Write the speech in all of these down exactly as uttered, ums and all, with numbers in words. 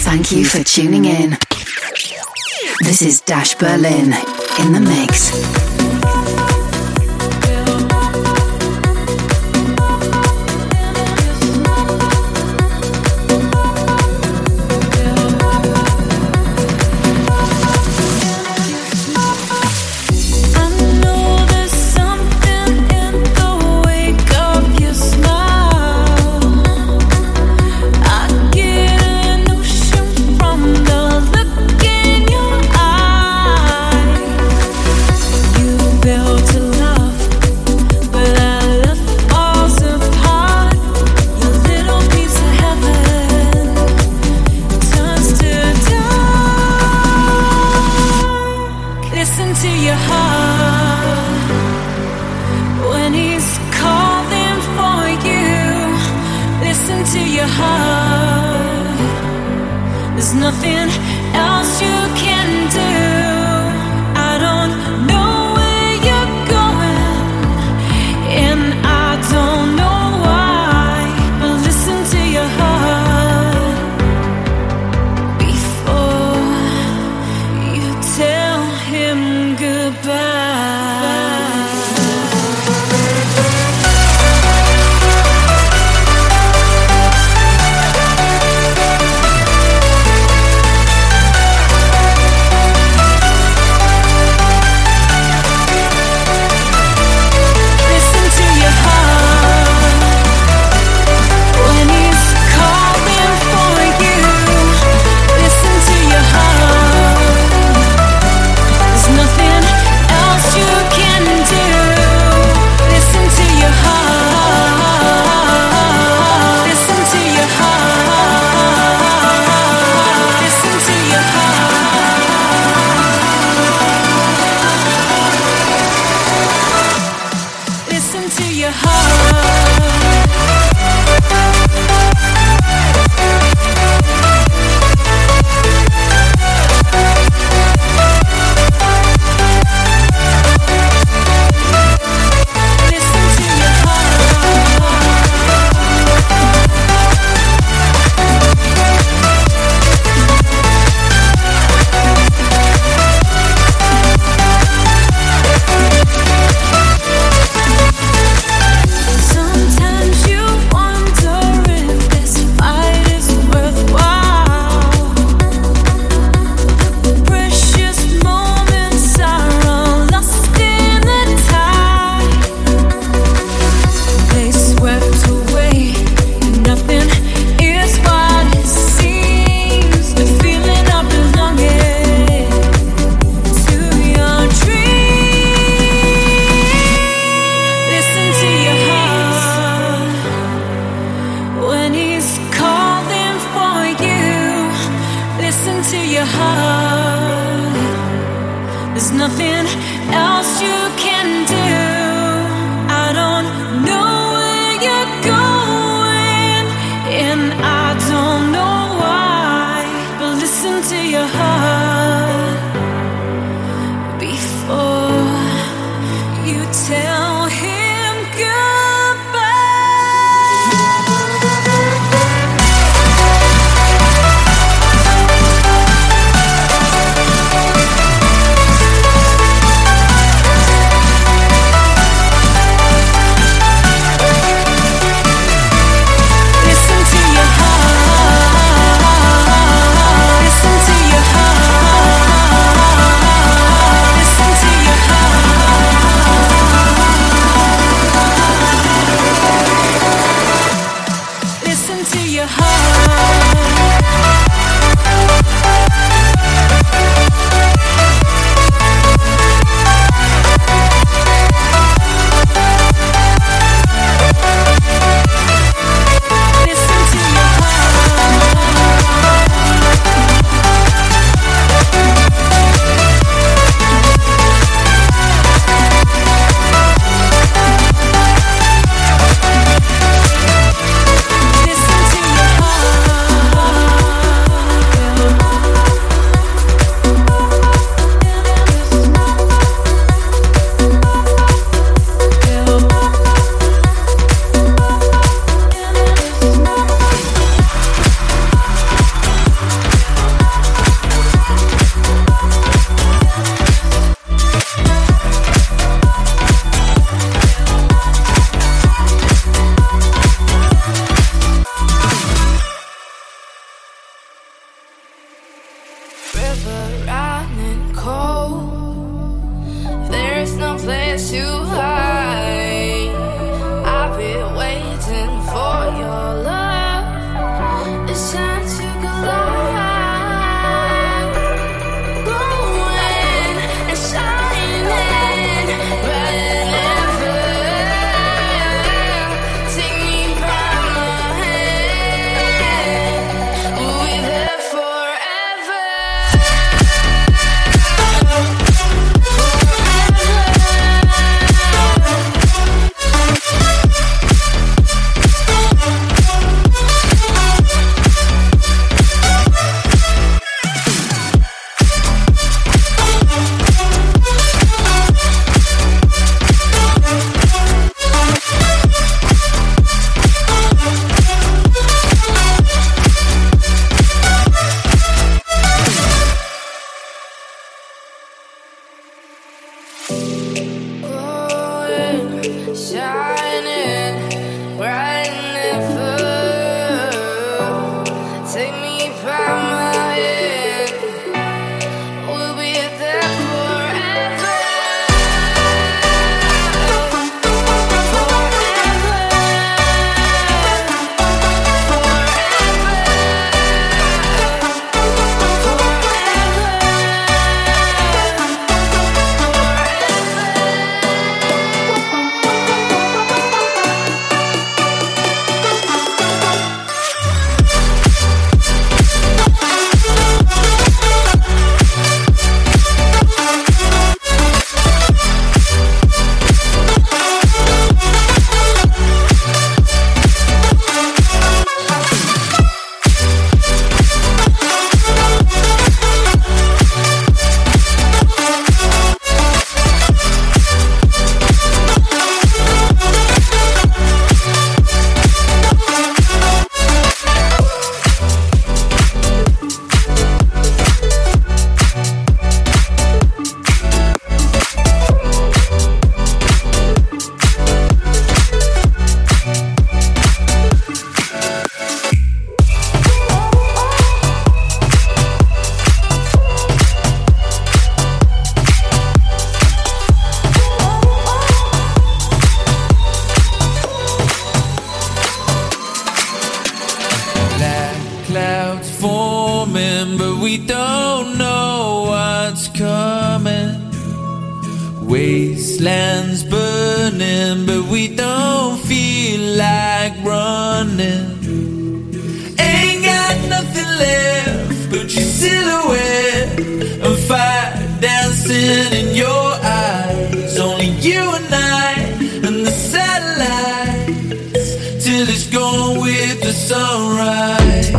Thank you for tuning in. This is Dash Berlin in the mix. Clouds forming, but we don't know what's coming. Wastelands burning, but we don't feel like running. Ain't got nothing left but your silhouette and fire dancing in your eyes. Only you and I and the satellites, till it's gone with the sunrise.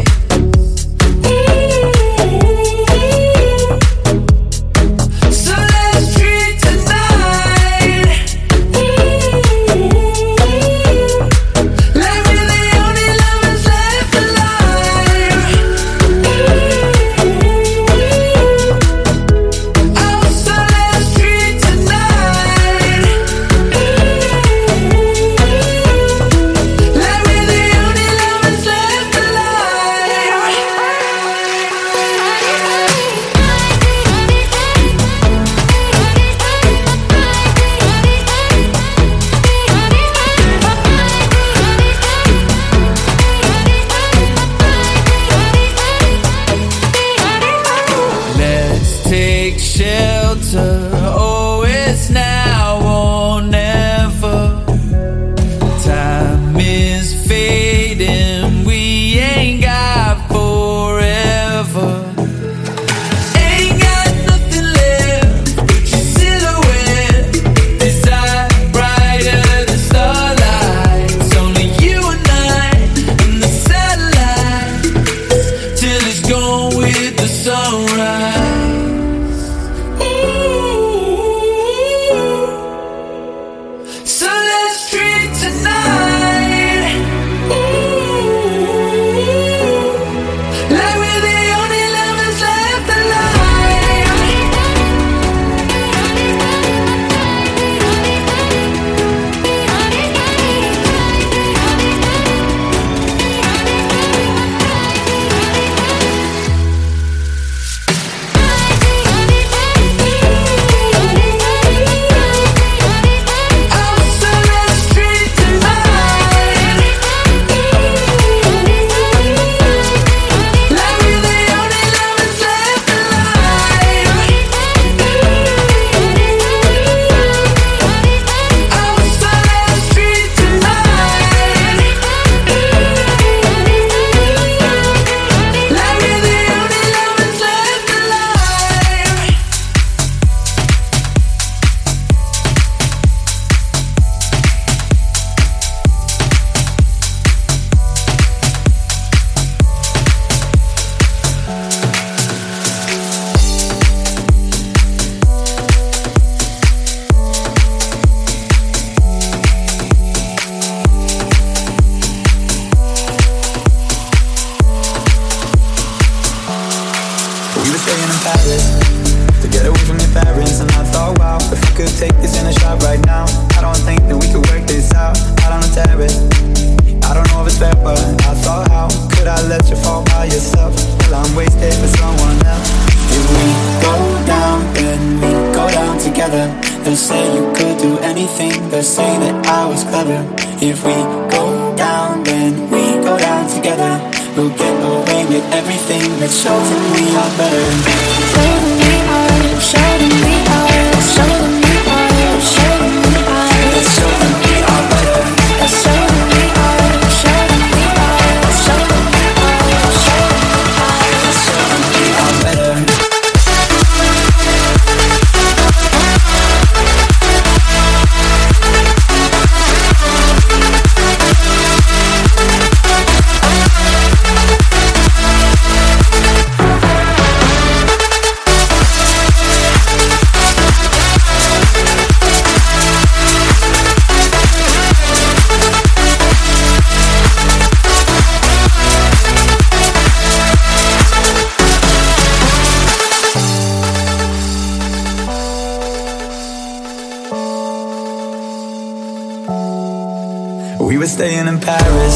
We were staying in Paris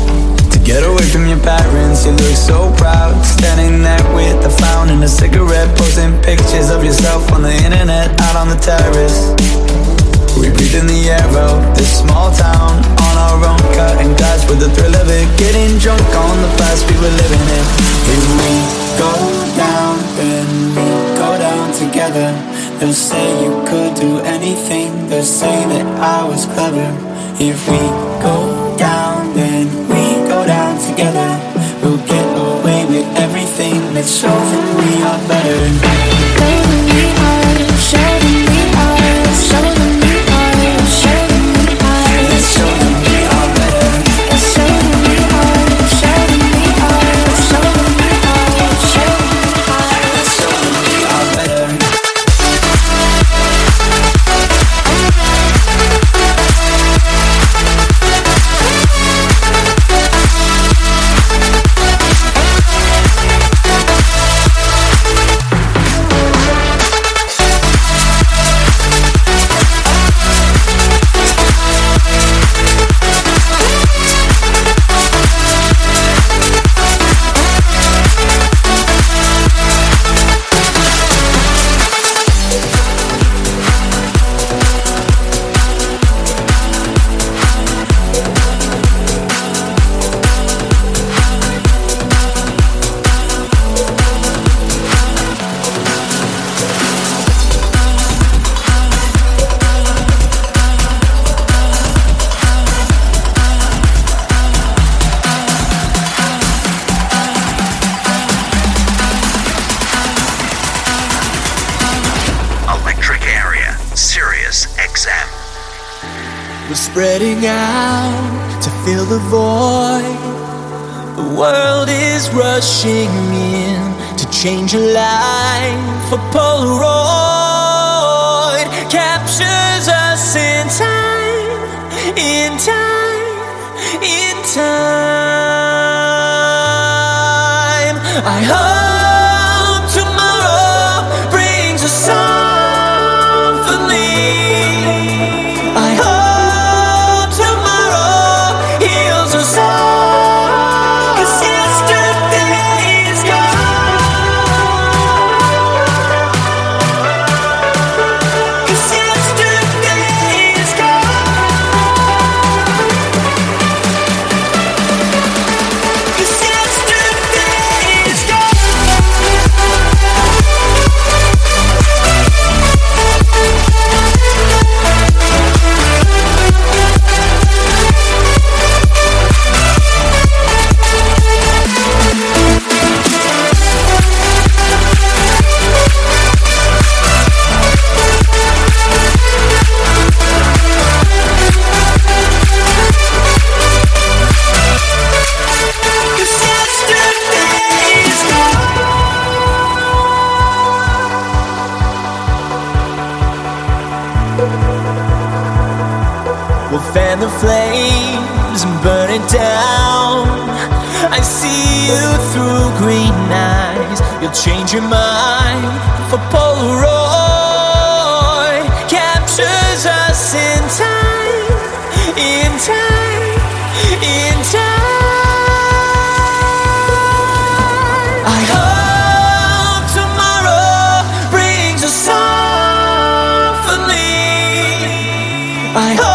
to get away from your parents. You look so proud, standing there with a frown and a cigarette, posting pictures of yourself on the internet, out on the terrace. We breathe in the air of this small town, on our own, cutting glass with the thrill of it, getting drunk on the past we were living in. If we go down, then we go down together. They'll say you could do anything, they'll say that I was clever. If we go down, then we go down together. We'll get away with everything, let's show them we are better. Show them we are, show them we are, show them we are, show them we are. Let's show them we are better. Let's show them we are, show them we are, show them we are, show them we are. Let's show them we are better. Spreading out to fill the void. The world is rushing in to change a life. A Polaroid captures us in time, in time, in time. I hope tomorrow brings us symphony. I hope fan the flames and burn it down. I see you through green eyes. You'll change your mind for Polaroid captures us in time, in time, in time. I hope tomorrow brings a symphony. I hope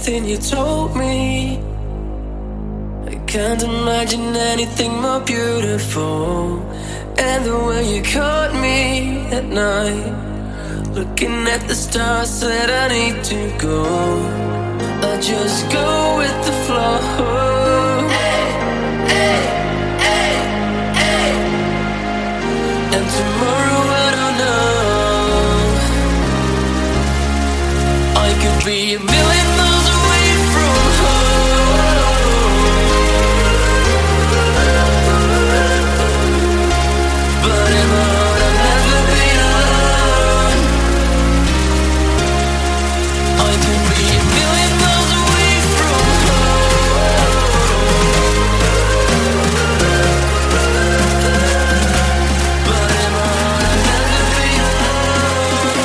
everything you told me. I can't imagine anything more beautiful. And the way you caught me at night, looking at the stars, said I need to go. I just go with the flow. Hey, hey, hey, hey. And tomorrow I don't know. I could be a million miles away from home, but in my heart I've never been alone. I could be a million miles away from home, but in my heart I've never been alone.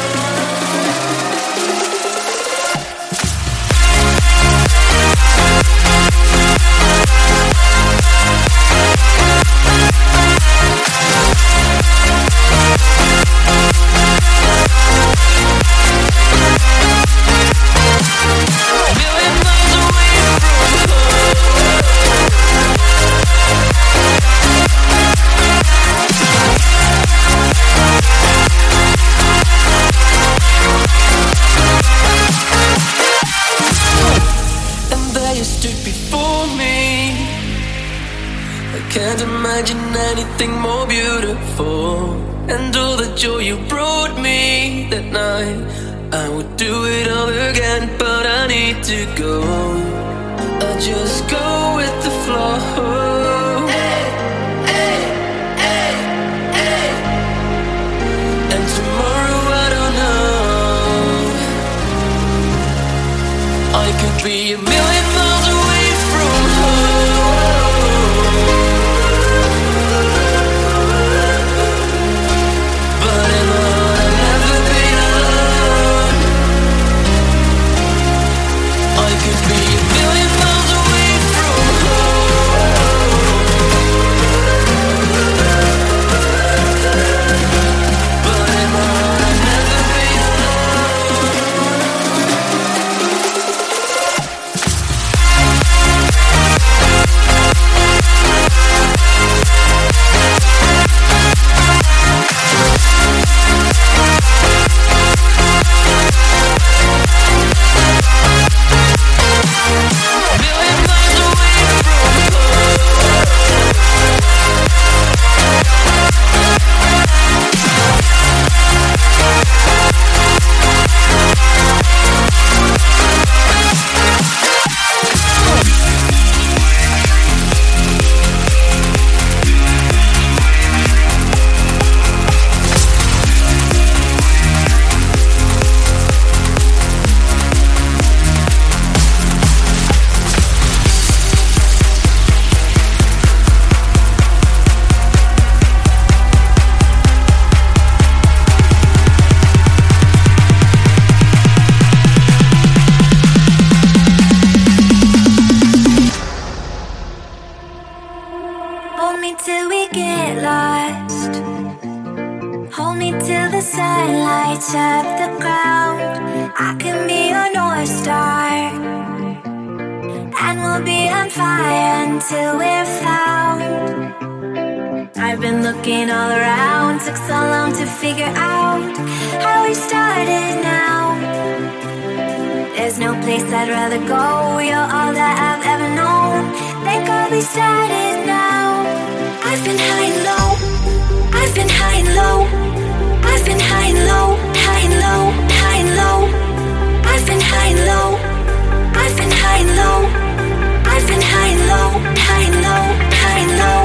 Million miles away from home. And there you stood before me. I can't imagine anything more beautiful. And all the joy you brought me that night, I would do it all again, but I need to go. I just go with the flow. Hey, hey, hey, hey. And tomorrow I don't know. I could be a million miles away from home, but in my heart I've never been alone. I could be a million miles away from home, but in my heart I've never been million miles away from Hold me till we get lost. Hold me till the sun lights up the ground. I can be your North Star, and we'll be on fire until we're found. I've been looking all around, took so long to figure out how we started now. There's no place I'd rather go. You're all that I've ever known. Thank God we started now. I've been high and low. I've been high and low. I've been high and low, high and low, high and low. I've been high and low. I've been high and low. I've been high and low, high and low, high and low.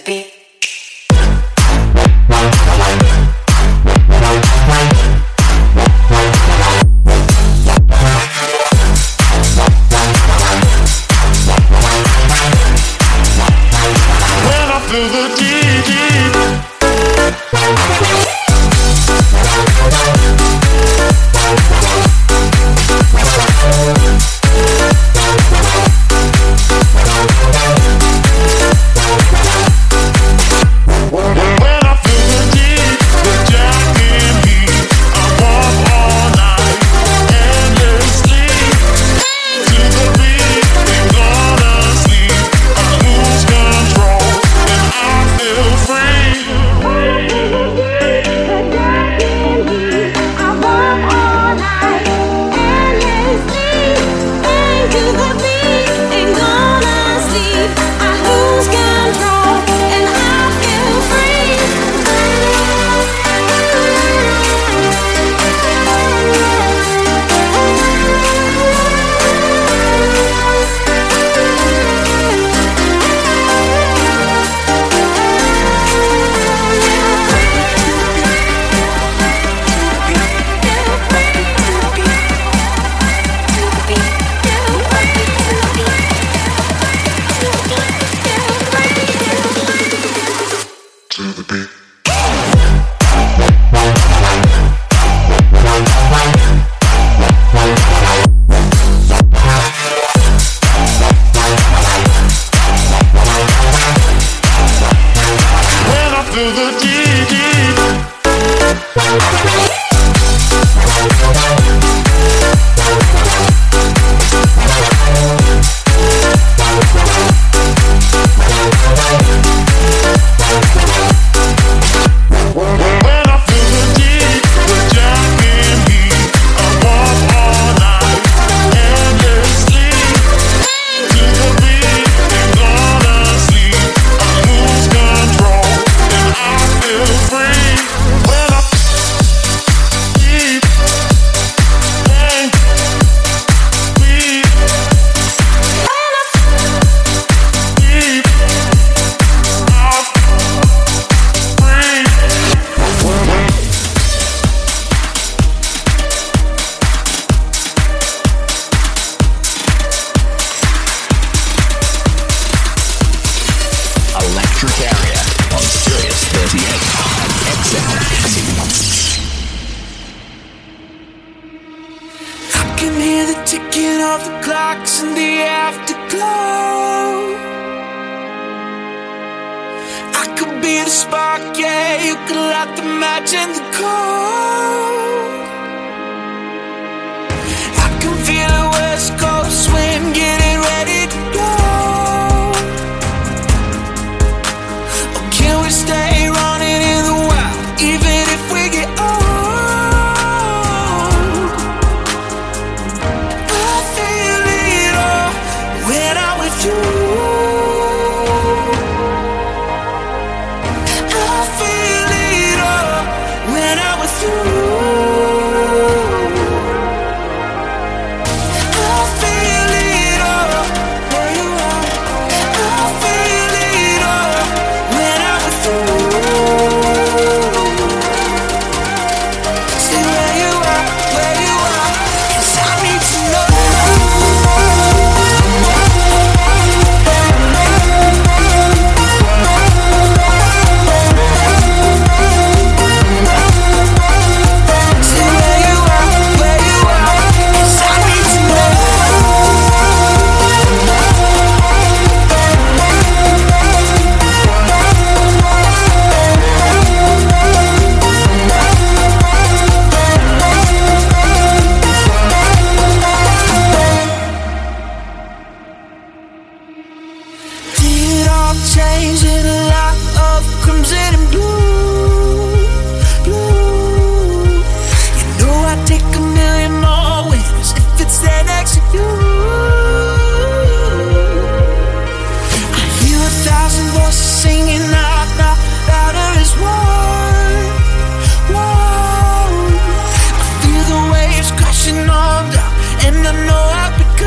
beat. When I feel the deep, deep.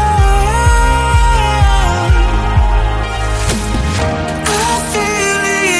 I feel it.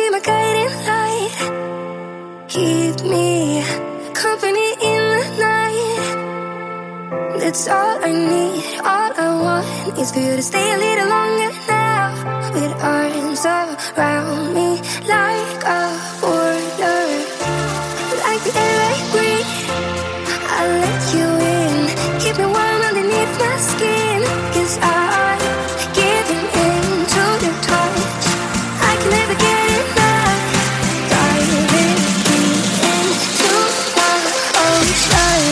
be my guiding light. Keep me company in the night. That's all I need. All I want is for you to stay a little longer now. With arms around me like a border, like the air I breathe. I'll let you in. Keep me warm underneath my skin. Cause I'm giving in to your touch. I can never get enough. Diving deep into the ocean.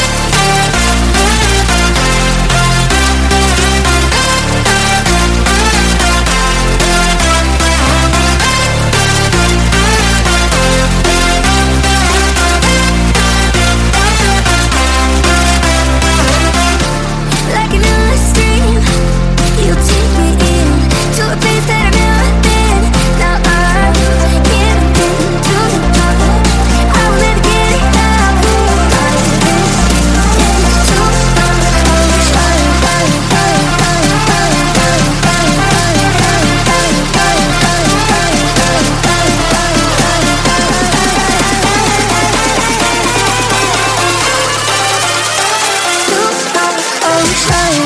Like an endless stream, you take me in to a place that I've never been. Now I'm giving in to the touch. I will never get enough. Diving into the ocean.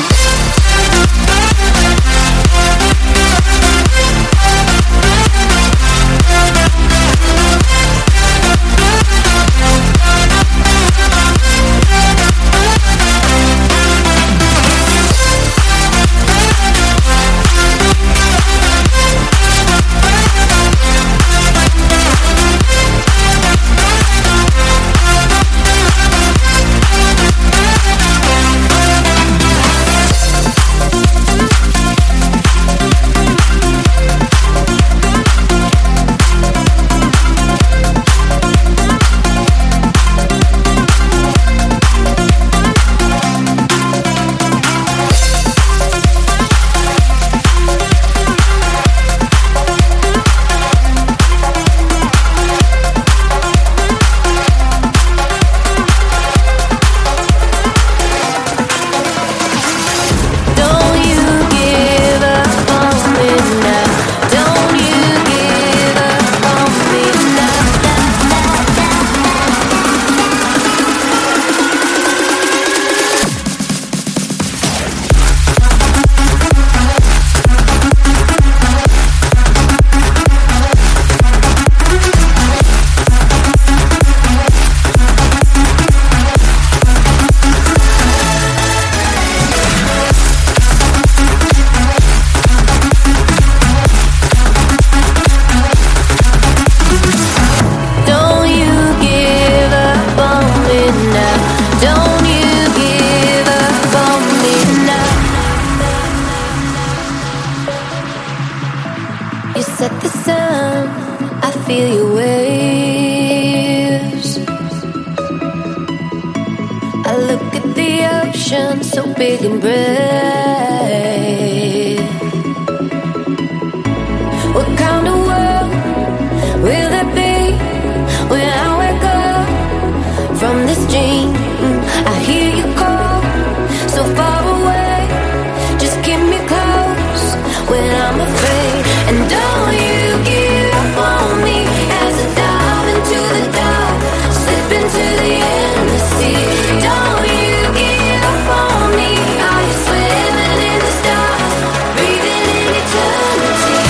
Don't you give up on me now. Don't you give up on me now. Don't you give up on me now. Don't you give up on me now. You set the sun, I feel your waves. I look at the ocean, so big and brave. What kind of world will it be when I wake up from this dream? I hear you call, so far away. Just keep me close when I'm afraid. And don't you give up on me as I dive into the dark, slip into the endless sea. Don't you give up on me. Are you swimming in the stars, breathing in eternity?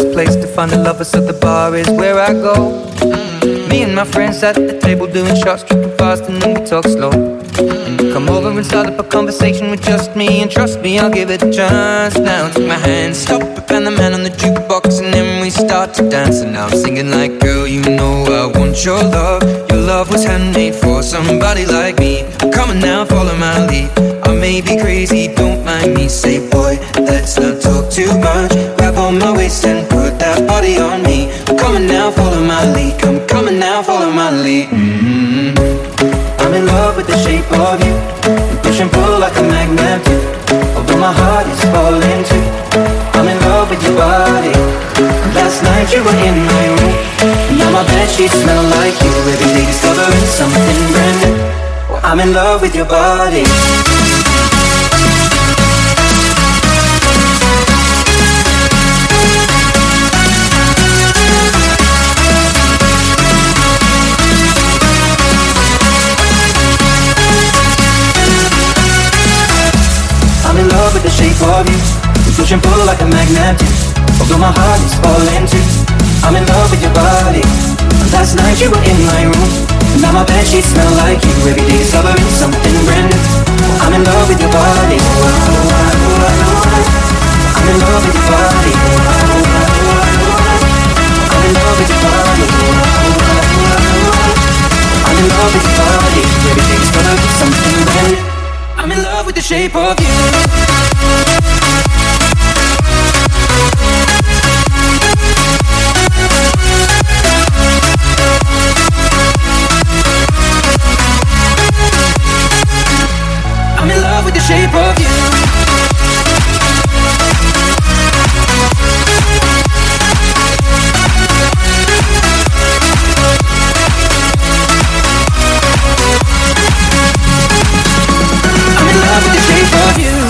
best place to find a lover, so the bar is where I go. Mm-hmm. Me and my friends at the table doing shots, tripping fast, and then we talk slow. And you come over and start up a conversation with just me, and trust me, I'll give it a chance. Now take my hand, stop it, and the man on the jukebox, and then we start to dance. And now I'm singing like, girl, you know I want your love. Your love was handmade for somebody like me. Come on now, follow my lead. I may be crazy, don't mind me. Say, boy, let's not talk too much. Grab on my waist and put that body on me. Come on now, follow my lead. Come, come on now, follow my lead. Mm-hmm. I'm in love with the shape of you. You push and pull like a magnet do. Although my heart is falling too. I'm in love with your body. Last night you were in my room. Now my bedsheets smell like you. Every day discovering something brand new. Well, I'm in love with your body. I'm in love with the shape of you. You push and pull like a magnet do. Although my heart is falling too. I'm in love with your body. Last night you were in my room. Now my bedsheets smell like you. Every day discovering something brand new. I'm in love with your body. I'm in love with your body. I'm in love with your body. I'm in love with your body. Every day discovering something brand new. I'm in love with the shape of you. I'm in love with the shape of you. I'm in love with the shape of you.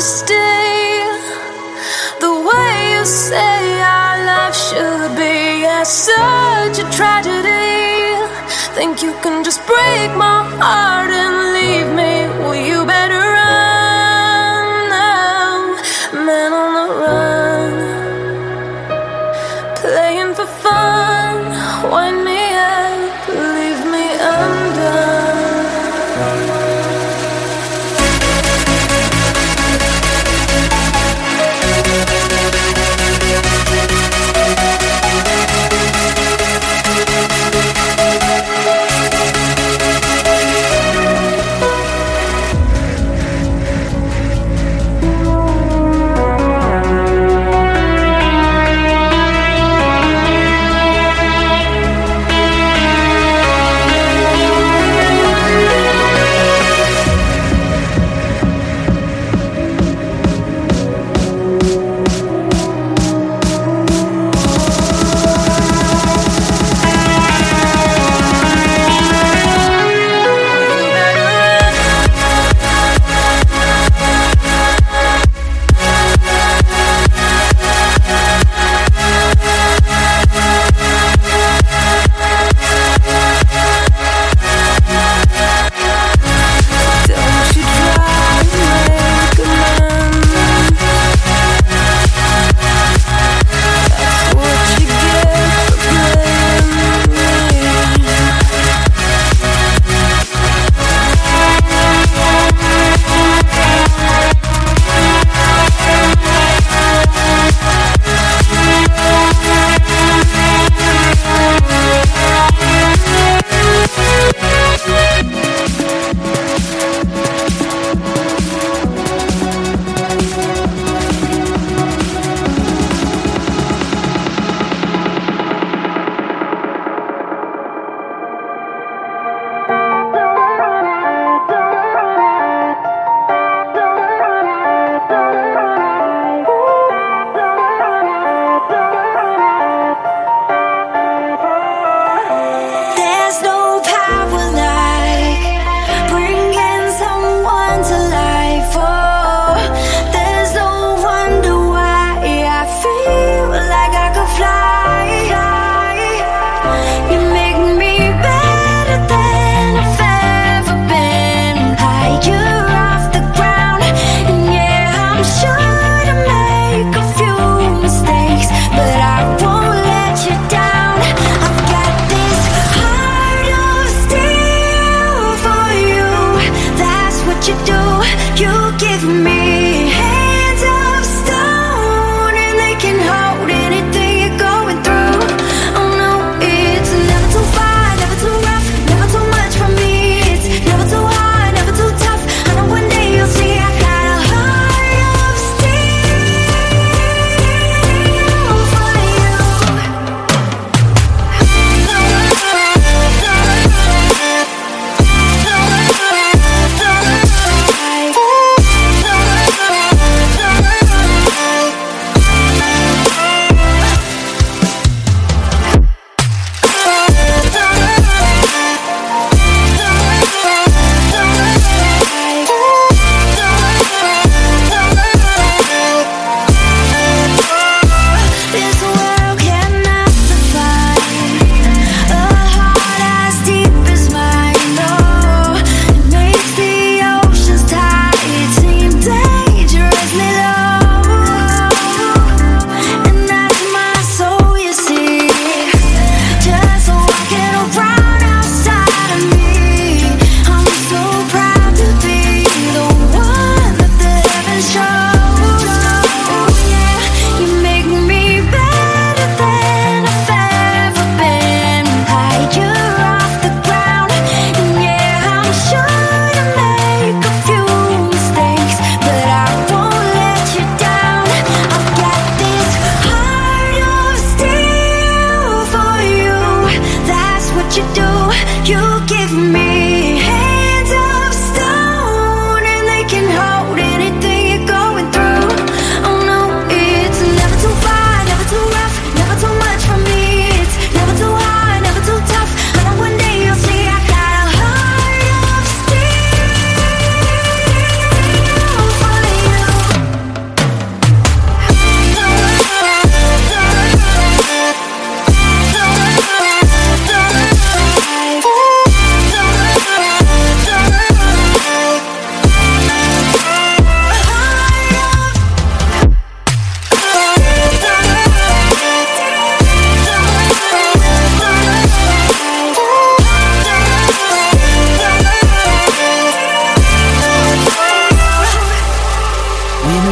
stay. The way you say our life should be, yeah, such a tragedy. Think you can just break my heart and leave me? Well, you better run now, man on the run, playing for fun. Wind me up, leave me undone.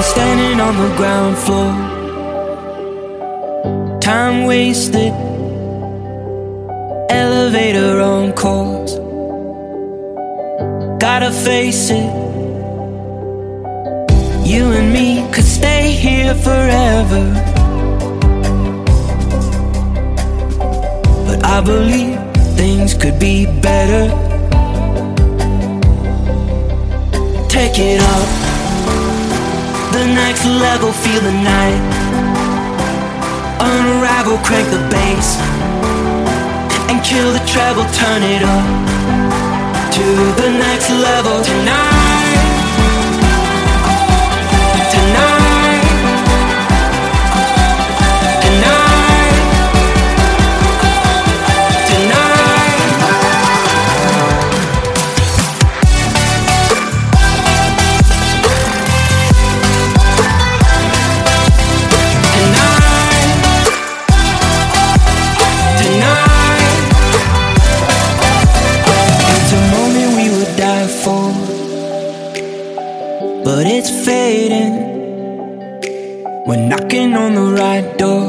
standing on the ground floor. Time wasted, elevator on course. Gotta face it, you and me could stay here forever. But I believe things could be better. Take it up, the next level, feel the night. Unravel, crank the bass, and kill the treble, turn it up to the next level tonight. Tonight. Tonight. Tonight. But it's fading. We're knocking on the right door.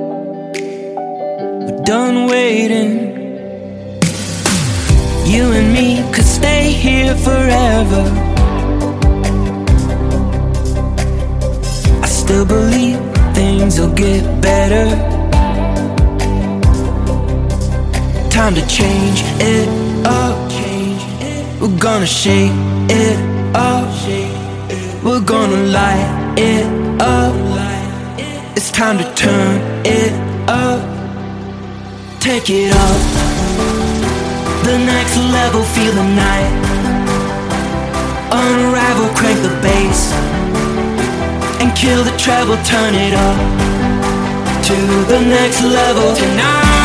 We're done waiting. You and me could stay here forever. I still believe things will get better. Time to change it up. We're gonna shake it up. We're gonna light it up. It's time to turn it up. Take it up, the next level, feel the night. Unravel, crank the bass, and kill the treble, turn it up to the next level tonight.